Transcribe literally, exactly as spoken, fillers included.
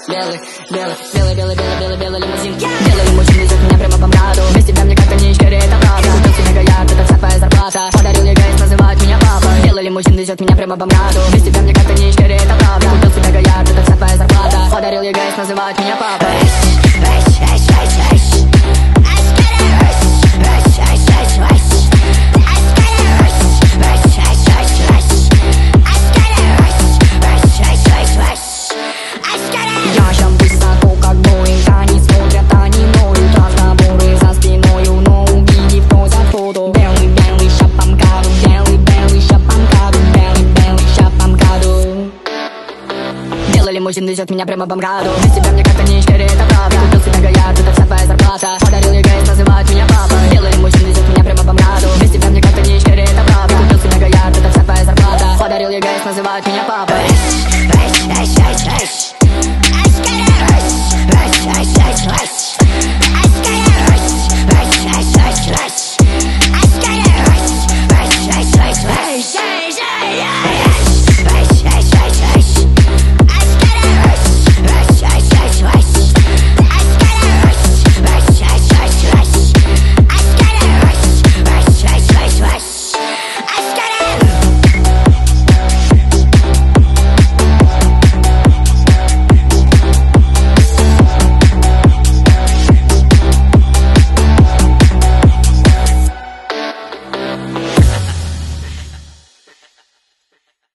Белый, белый, белый, белый, белый, белый, белый лимузин. Белый лимузин везет меня прямо по МКАДу. Без тебя мне как-то не скорее, это правда. Купил себе гаяк, это вся твоя зарплата. Подарил ей гайс, называют меня папа. Белый лимузин везет меня прямо по МКАДу. Без тебя мне как-то не скорее, это правда. Купил себе гаяк, это вся твоя зарплата. Подарил ей гайс, называют меня папа. Лимузин везет меня прямо по МКАДу. Без тебя мне как-то не скорее, это правда. Купил себе гаяк, это вся твоя зарплата. Подарил ей гайс, называют меня папа. Белый лимузин везет меня прямо по МКАДу. Без тебя мне как-то не скорее, это правда. Купил себе гаяк, это вся твоя зарплата. Подарил ей гайс, называют меня папа. Ice, ice, ice, ice.